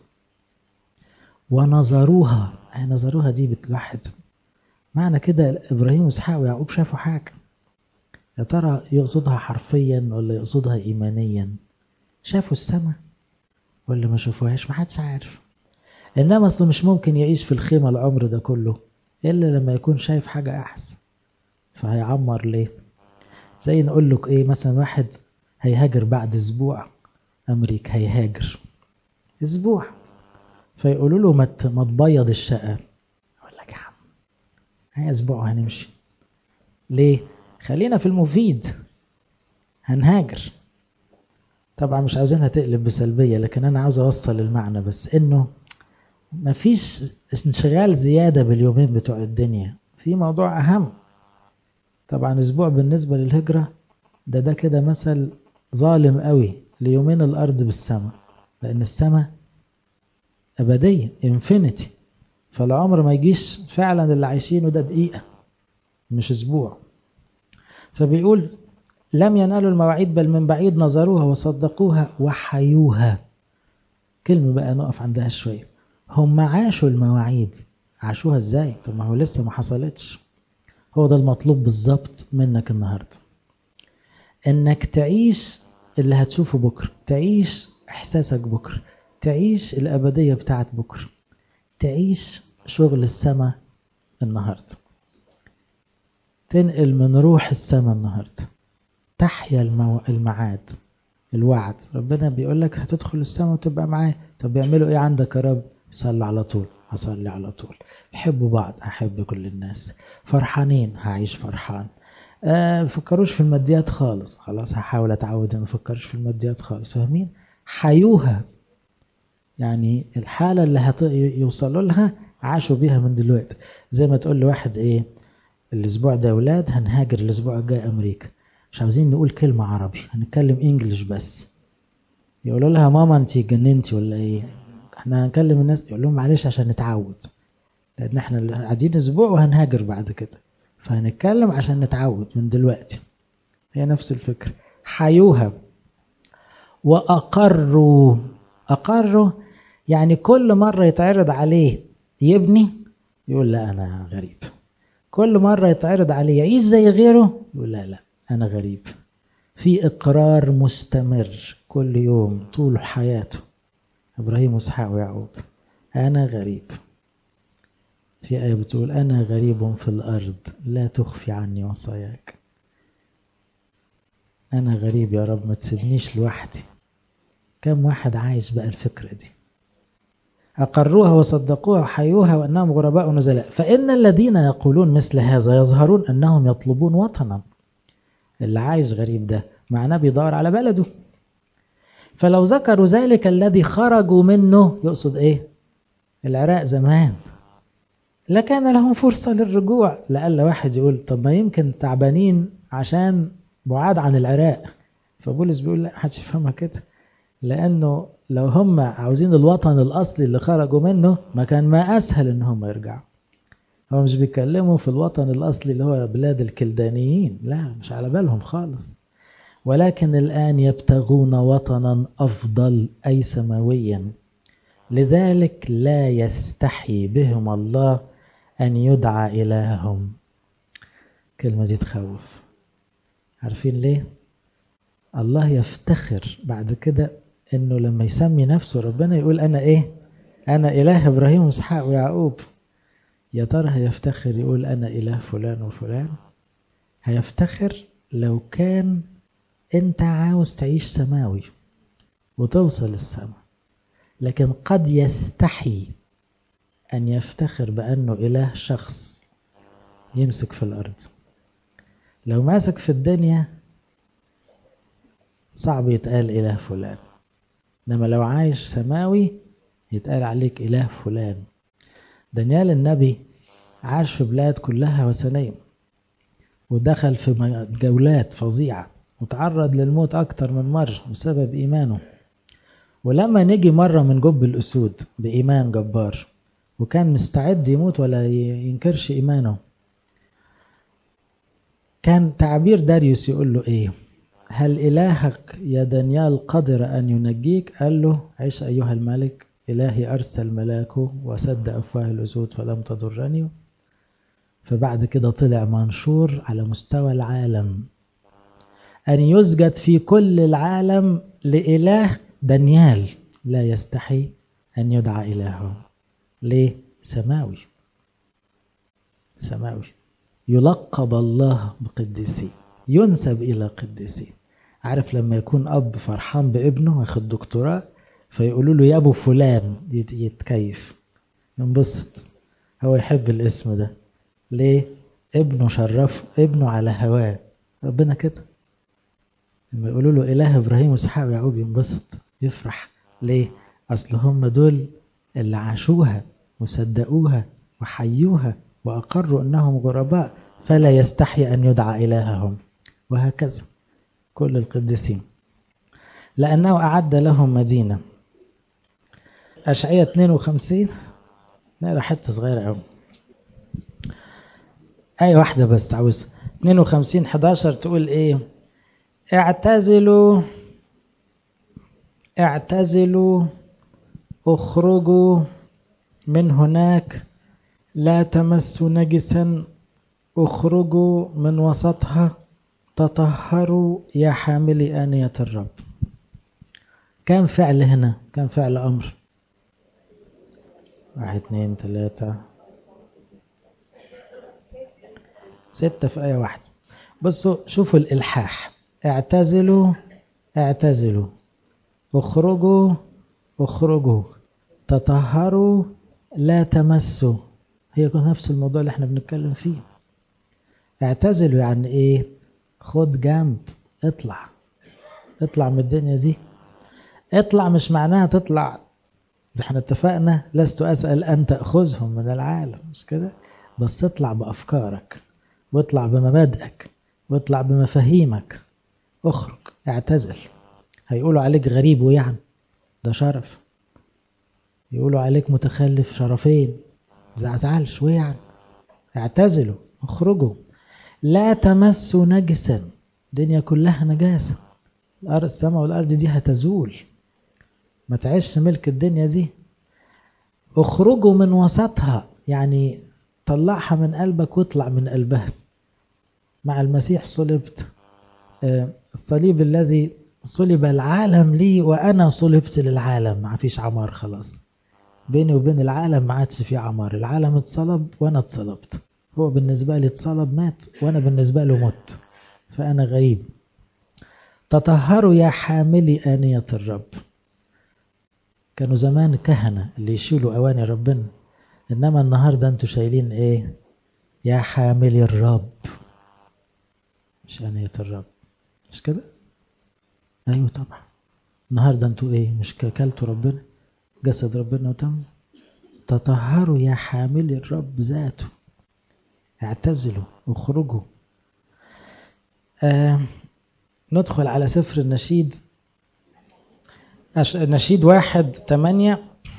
Speaker 1: ونظروها. نظروها دي بتوحد معنى كده. إبراهيم وإسحاق ويعقوب شافوا حاجة، يا ترى يقصدها حرفيا ولا يقصدها إيمانيا؟ شافوا السماء ولا ما شافوهاش؟ ما حدش عارف. إنما أصله مش ممكن يعيش في الخيمة العمر ده كله إلا لما يكون شايف حاجة أحسن. فهيعمر ليه؟ زي نقول لك إيه، مثلا واحد هيهاجر بعد أسبوع أمريكا، هيهاجر أسبوع، فيقولوا له ما تبيض الشقة، يقول لك يا عم هي أسبوع هنمشي ليه؟ خلينا في المفيد، هنهاجر. طبعا مش عاوزينها تقلب بسلبية، لكن أنا عاوز أوصل المعنى بس إنه مفيش انشغال زيادة باليومين بتوع الدنيا، في موضوع أهم. طبعا أسبوع بالنسبة للهجرة ده كده مثل ظالم قوي ليومين الأرض بالسماء، لأن السماء أبدية infinity، فالعمر ما يجيش فعلا اللي عايشينه ده دقيقة مش أسبوع. فبيقول لم ينالوا المواعيد بل من بعيد نظروها وصدقوها وحيوها. كلمة بقى نقف عندها شوية. هم عاشوا المواعيد، عاشوها ازاي؟ طب ما هو لسه ما حصلتش. هو ده المطلوب بالظبط منك النهاردة، انك تعيش اللي هتشوفه بكرة، تعيش احساسك بكرة، تعيش الابدية بتاعت بكرة، تعيش شغل السماء النهاردة، تنقل من روح السماء النهاردة، تحيا المعاد، الوعد. ربنا بيقول لك هتدخل السماء وتبقى معاه. طب بيعملوا ايه عندك يا رب؟ صلي على طول، هصلي على طول. بيحبوا بعض، هحب كل الناس. فرحانين، هعيش فرحان. فكروش في الماديات خالص، خلاص هحاول اتعود ما افكرش في الماديات خالص. فاهمين؟ حيوها يعني الحالة اللي يوصلوا لها عاشوا بيها من دلوقتي. زي ما تقول لواحد ايه، الاسبوع ده اولاد هنهاجر الاسبوع الجاي امريكا، مش عاوزين نقول كلمة عربي، هنتكلم انجليش بس. يقولوا لها ماما انتي جننتي ولا ايه؟ احنا هنكلم الناس. يقول لهم معلش عشان نتعود، لان احنا قاعدين اسبوع وهنهاجر بعد كده، فهنتكلم عشان نتعود من دلوقتي. هي نفس الفكرة. حيوها وأقروا. أقروا يعني كل مرة يتعرض عليه يبني يقول لا أنا غريب، كل مرة يتعرض عليه يعيش زي غيره يقول لا لا أنا غريب. في إقرار مستمر كل يوم طول حياته، إبراهيم وإسحاق ويعقوب، أنا غريب. في آية بتقول أنا غريب في الأرض لا تخفي عني وصاياك. أنا غريب يا رب ما تسيبنيش لوحدي. كم واحد عايش بقى الفكرة دي؟ أقروها وصدقوها وحيوها وأنهم غرباء نزلاء. فإن الذين يقولون مثل هذا يظهرون أنهم يطلبون وطنا. اللي عايش غريب ده معناه بيدور على بلده. فلو ذكروا ذلك الذي خرجوا منه، يقصد إيه؟ العراق زمان، لكان لهم فرصة للرجوع. لأن واحد يقول طب ما يمكن تعبانين عشان بعاد عن العراق. فبولس بيقول لا، محدش يفهمها كده، لأنه لو هم عاوزين الوطن الأصلي اللي خرجوا منه ما كان ما أسهل إن هم يرجعوا. هو مش بيتكلموا في الوطن الأصلي اللي هو بلاد الكلدانيين، لا مش على بالهم خالص. ولكن الآن يبتغون وطنا أفضل أي سماويا، لذلك لا يستحي بهم الله أن يدعى إلههم. كلمة دي تخوف. عارفين ليه؟ الله يفتخر بعد كده إنه لما يسمي نفسه ربنا يقول أنا إيه؟ أنا إله إبراهيم وإسحاق ويعقوب. يا ترى هيفتخر يقول أنا إله فلان وفلان؟ هيفتخر لو كان أنت عاوز تعيش سماوي وتوصل السماء. لكن قد يستحي أن يفتخر بأنه إله شخص يمسك في الأرض. لو ماسك في الدنيا صعب يتقال إله فلان، إنما لو عايش سماوي يتقال عليك إله فلان. دانيال النبي عاش في بلاد كلها وثنية، ودخل في جولات فظيعة وتعرض للموت أكتر من مرة بسبب إيمانه. ولما نجي مرة من جب الأسود بإيمان جبار وكان مستعد يموت ولا ينكرش إيمانه، كان تعبير داريوس يقول له إيه؟ هل إلهك يا دانيال قدر أن ينجيك؟ قال له عيش أيها الملك، إلهي أرسل ملاكه وسد أفواه الأسود فلم تضرني. فبعد كده طلع منشور على مستوى العالم أن يسجد في كل العالم لإله دانيال لا يستحي أن يدعى إلهه. ليه؟ سماوي. سماوي يلقب الله بقديسين، ينسب إلى قديسين. عارف لما يكون أب فرحان بابنه واخد دكتوراه فيقولوا له يا أبو فلان، يتكيف ينبسط. هو يحب الاسم ده. ليه؟ ابنه شرف ابنه على هواه. ربنا كده لما يقولوا له إله إبراهيم وإسحاق ويعقوب ينبسط يفرح. ليه؟ أصل هم دول اللي عاشوها وصدقوها وحيوها وأقروا أنهم غرباء، فلا يستحي أن يدعى إلههم. وهكذا كل القديسين، لأنه أعد لهم مدينة. أشعية 52 نقرأ حتة صغيرة أوي، آية واحدة بس عاوزها. 52:11 تقول إيه؟ اعتزلوا اعتزلوا اخرجوا من هناك، لا تمسوا نجسا، اخرجوا من وسطها، تطهروا يا حاملي آنية الرب. كم فعل هنا؟ كم فعل أمر؟ 1 2 3 6 في آية واحدة. بصوا شوفوا الإلحاح. اعتزلوا اعتزلوا، اخرجوا اخرجوا، تطهروا لا تمسوا. هي نفس الموضوع اللي احنا بنتكلم فيه. اعتزلوا يعني ايه؟ خد جنب، اطلع من الدنيا دي. اطلع مش معناها تطلع زي احنا اتفقنا لست أسأل أن تأخذهم من العالم، مش كده؟ بس اطلع بأفكارك واطلع بمبادئك واطلع بمفاهيمك. اخرج اعتزل. هيقولوا عليك غريب ويعني ده شرف، يقولوا عليك متخلف شرفين، زعزعلش ويعني. اعتزلوا اخرجوا، لا تمسوا نجسا. الدنيا كلها نجاسة، السماء والأرض دي هتزول، ما تعيش ملك الدنيا دي. اخرجوا من وسطها، يعني طلعها من قلبك واطلع من قلبها. مع المسيح صلبت، الصليب الذي صلب العالم لي وأنا صلبت للعالم. ما فيش عمار خلاص بيني وبين العالم، ما عادش في عمار. العالم اتصلب وأنا اتصلبت. هو بالنسبة لي اتصلب مات، وأنا بالنسبة له مت، فأنا غريب. تطهروا يا حاملي آنية الرب. كانوا زمان كهنة اللي يشيلوا أواني ربنا، إنما النهاردة أنتوا شايلين إيه؟ يا حاملي الرب، مش آنية الرب، مش كده؟ أيوة طبعا. النهاردة أنتوا إيه؟ مش كلتوا ربنا، جسد ربنا وتم. تطهروا يا حاملي الرب ذاته، اعتزلوا اخرجوا. ندخل على سفر النشيد. نشيد 1:8.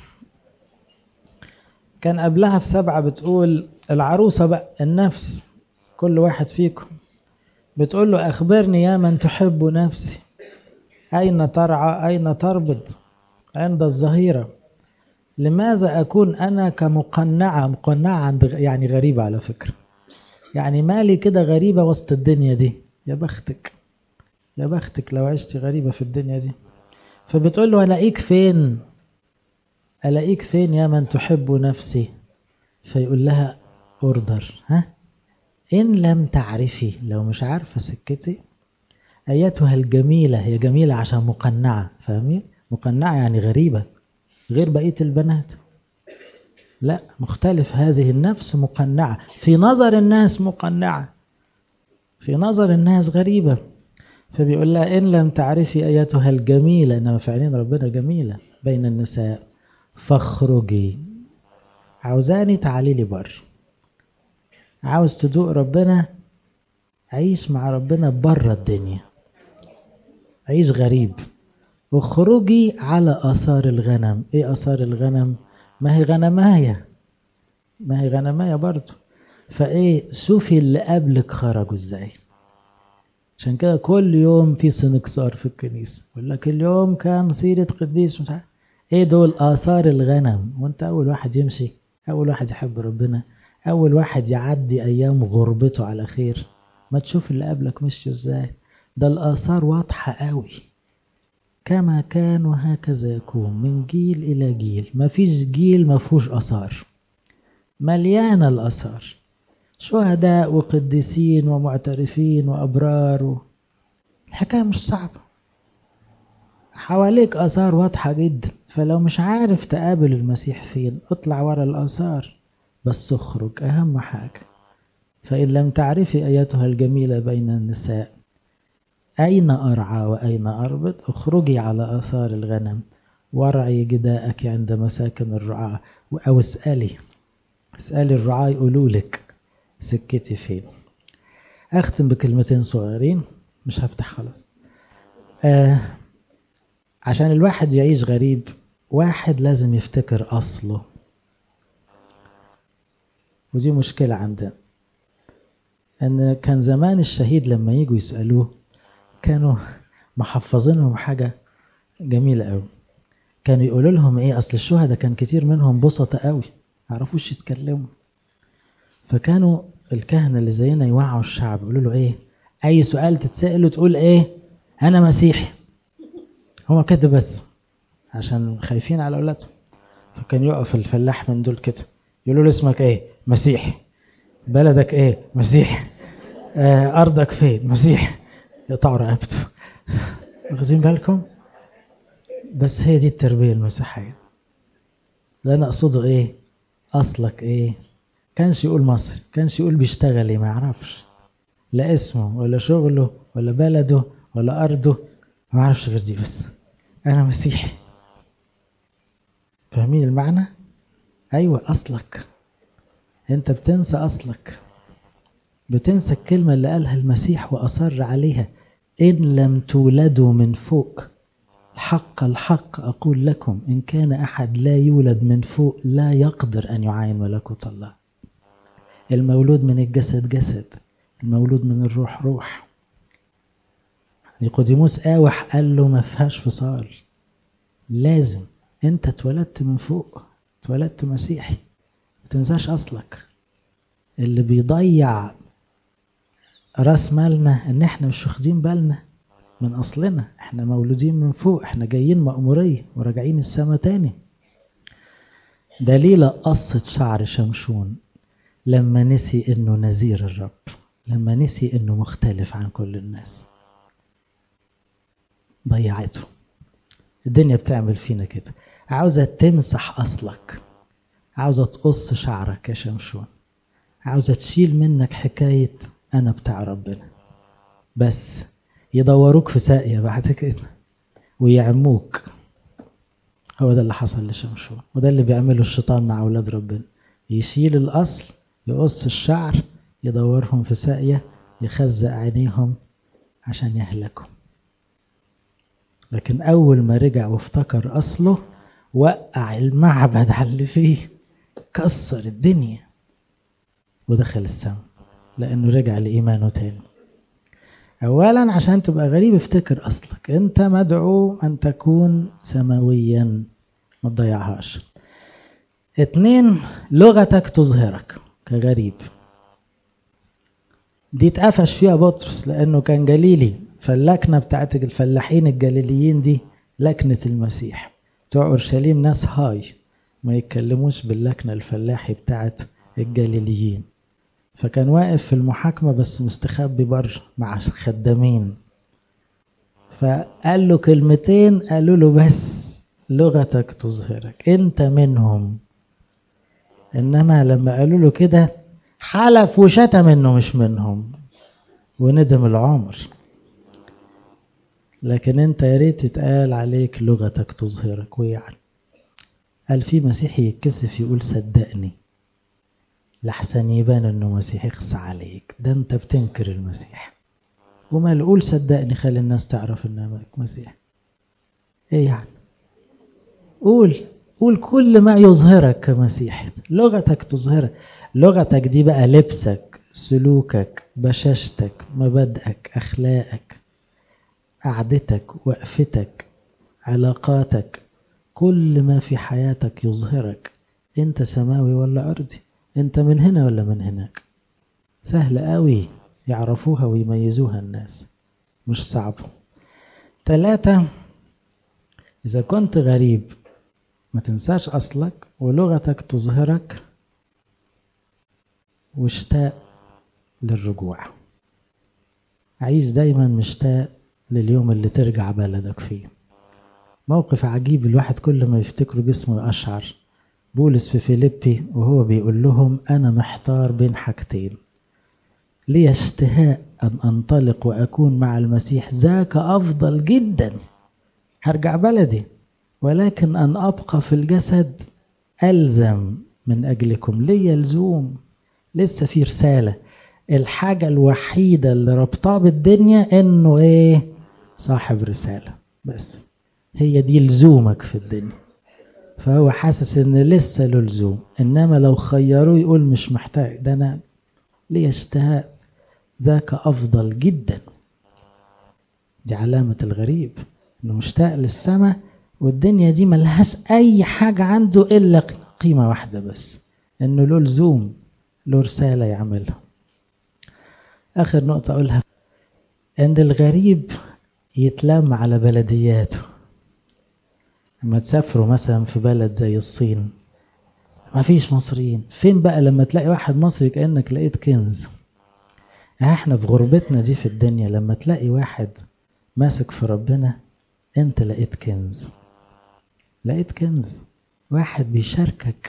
Speaker 1: كان قبلها في 7 بتقول العروسة بقى النفس، كل واحد فيكم بتقول له أخبرني يا من تحب نفسي، أين ترعى أين تربض عند الظهيرة؟ لماذا أكون أنا كمقنعة؟ مقنعة يعني غريبة على فكرة، يعني مالي كده غريبة وسط الدنيا دي. يا بختك، يا بختك لو عشت غريبة في الدنيا دي. فبتقول له ألاقيك فين؟ ألاقيك فين يا من تحب نفسي؟ فيقول لها أوردر، إن لم تعرفي، لو مش عارفة سكتي، أيتها الجميلة. هي جميلة عشان مقنعة، فاهمين؟ مقنعة يعني غريبة غير بقية البنات، لا مختلف. هذه النفس مقنعة في نظر الناس، مقنعة في نظر الناس غريبة. فبيقول لها إن لم تعرفي أيتها الجميلة، إنما في عينين ربنا جميلة بين النساء، فاخرجي. عاوزاني تعالي لي بر، عاوز تدوق ربنا، عيش مع ربنا بره الدنيا، عيش غريب. واخرجي على آثار الغنم. ايه آثار الغنم؟ ما هي غنماية، ما هي غنماية برضو. فايه، شوفي اللي قبلك خرجوا ازاي. عشان كده كل يوم في سنكسار في الكنيسة يقول لك اليوم كان سيرة قديس مش عارف ايه. دول آثار الغنم، وانت اول واحد يمشي، اول واحد يحب ربنا، اول واحد يعدي ايام غربته على خير. ما تشوف اللي قبلك مشي ازاي. ده الآثار واضحة قوي، كما كان وهكذا يكون من جيل إلى جيل. ما فيش جيل ما فيهوش آثار، مليانة الآثار، شهداء وقديسين ومعترفين وأبرار. الحكاية مش صعبة، حواليك آثار واضحة جدا. فلو مش عارف تقابل المسيح فين، اطلع ورا الآثار، بس اخرج أهم حاجة. فإن لم تعرفي أيتها الجميلة بين النساء، أين أرعى وأين أربط؟ اخرجي على آثار الغنم، وارعي جداءك عند مساكن الرعاة. أو اسألي الرعاة يقولوا لك سكتي فين. أختم بكلمتين صغيرين، مش هفتح خلاص. عشان الواحد يعيش غريب، واحد لازم يفتكر أصله، ودي مشكلة عندنا. أن كان زمان الشهيد لما يجوا يسألوه كانوا محفظينهم حاجة جميلة قوي. كانوا يقولوا لهم ايه، اصل الشهداء كان كتير منهم بسطة قوي، معرفوش يتكلموا. فكانوا الكهنة اللي زينا يوعوا الشعب، يقولوا له ايه، اي سؤال تتسأله تقول ايه، انا مسيحي. هو كده بس، عشان خايفين على اولادهم. فكان يقف الفلاح من دول كده يقولوا له اسمك ايه، مسيحي. بلدك ايه، مسيحي. ارضك فين، مسيحي. يقطعوا رقبته. واخدين بالكم؟ بس هي دي التربية المسيحية. لا انا اقصده ايه، اصلك ايه. كانش يقول مصر، كانش يقول بيشتغل ايه، ما يعرفش لا اسمه ولا شغله ولا بلده ولا ارضه، ما يعرفش غير دي بس، انا مسيحي. فاهمين المعنى؟ ايوه اصلك. انت بتنسى اصلك، بتنسى الكلمة اللي قالها المسيح واصر عليها، ان لم تولدوا من فوق. الحق الحق اقول لكم، ان كان احد لا يولد من فوق لا يقدر ان يعاين ملكوت الله. المولود من الجسد جسد، المولود من الروح روح. نيقوديموس قاوح قال له ما فيهاش فصال، لازم انت اتولدت من فوق، اتولدت مسيحي، ما تنساش اصلك. اللي بيضيع راس مالنا ان احنا مش واخدين بالنا من اصلنا. احنا مولودين من فوق، احنا جايين مأمورية وراجعين السما تاني. دليل قصة شعر شمشون لما نسي انه نذير الرب، لما نسي انه مختلف عن كل الناس، ضيعته. الدنيا بتعمل فينا كده، عاوزة تمسح اصلك، عاوزة تقص شعرك يا شمشون، عاوزة تشيل منك حكاية انا بتاع ربنا، بس يدوروك في ساقية بعد كده ويعموك. هو ده اللي حصل لشمشون، وده اللي بيعمله الشيطان مع أولاد ربنا، يشيل الأصل، يقص الشعر، يدورهم في ساقية، يخزق عينيهم عشان يهلكهم. لكن أول ما رجع وافتكر أصله، وقع المعبد على اللي فيه، كسر الدنيا ودخل السماء، لأنه رجع لإيمانه تاني. أولا عشان تبقى غريب افتكر أصلك، أنت مدعو أن تكون سماويا، ما تضيعهاش. 2 لغتك تظهرك كغريب. دي اتقفش فيها بطرس لأنه كان جليلي، فاللكنة بتاعت الفلاحين الجليليين دي لكنة المسيح. بتوع أورشليم ناس هاي، ما يتكلموش باللكنة الفلاحي بتاعت الجليليين، فكان واقف في المحاكمة بس مستخبي بره مع خدامين، فقال له كلمتين قالوا له بس لغتك تظهرك، انت منهم. انما لما قالوا له كده حلف وشتم انه مش منهم وندم العمر. لكن انت يا ريت يتقال عليك لغتك تظهرك. ويعني قال في مسيحي يتكسف يقول صدقني لحسن يبان انه مسيحي، يخص عليك، ده انت بتنكر المسيح. وما نقول صدقني خلي الناس تعرف انك مسيحي. ايه يعني؟ قول كل ما يظهرك كمسيحي، لغتك تظهرك. لغتك دي بقى لبسك، سلوكك، بشاشتك، مبادئك، اخلاقك، قعدتك، وقفتك، علاقاتك، كل ما في حياتك يظهرك انت سماوي ولا ارضي، انت من هنا ولا من هناك. سهل قوي يعرفوها ويميزوها الناس، مش صعب. 3 إذا كنت غريب ما تنساش أصلك ولغتك تظهرك، واشتاق للرجوع. عايز دايما مشتاق لليوم اللي ترجع بلدك فيه. موقف عجيب الواحد كل ما يفتكره جسمه يقشعر. بولس في فيليبي وهو بيقول لهم أنا محتار بين حاجتين، لي اشتهاء أن أنطلق وأكون مع المسيح، ذاك أفضل جدا، هرجع بلدي، ولكن أن أبقى في الجسد ألزم من أجلكم، لي لزوم، لسه في رسالة. الحاجة الوحيدة اللي ربطها بالدنيا إنه إيه؟ صاحب رسالة، بس هي دي لزومك في الدنيا. فهو حاسس إن لسه له لزوم، إنما لو خيروه يقول مش محتاج، ده أنا لي اشتهاء، ذاك أفضل جدا. دي علامة الغريب، إنه مشتاق للسماء والدنيا دي ملهاش أي حاجة عنده إلا قيمة واحدة بس، إنه له لزوم، له رسالة يعملها. آخر نقطة أقولها، إن الغريب يتلم على بلدياته. لما تسافروا مثلا في بلد زي الصين ما فيش مصريين، فين بقى لما تلاقي واحد مصري كأنك لقيت كنز. احنا في غربتنا دي في الدنيا لما تلاقي واحد ماسك في ربنا انت لقيت كنز، لقيت كنز. واحد بيشاركك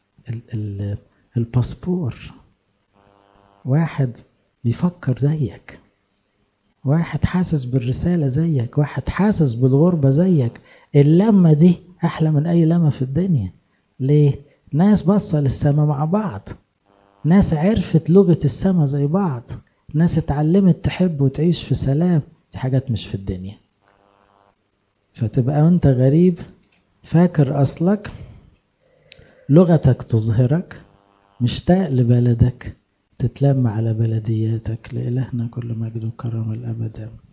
Speaker 1: الباسبور، واحد بيفكر زيك، واحد حاسس بالرسالة زيك، واحد حاسس بالغربة زيك. اللمة دي أحلى من أي لمة في الدنيا. ليه؟ ناس بصة للسماء مع بعض، ناس عرفت لغة السماء زي بعض، ناس اتعلمت تحب وتعيش في سلام. دي حاجات مش في الدنيا. فتبقى وانت غريب فاكر أصلك، لغتك تظهرك، مشتاق لبلدك، تتلم على بلدياتك. لإلهنا كل مجد وكرم الأبد.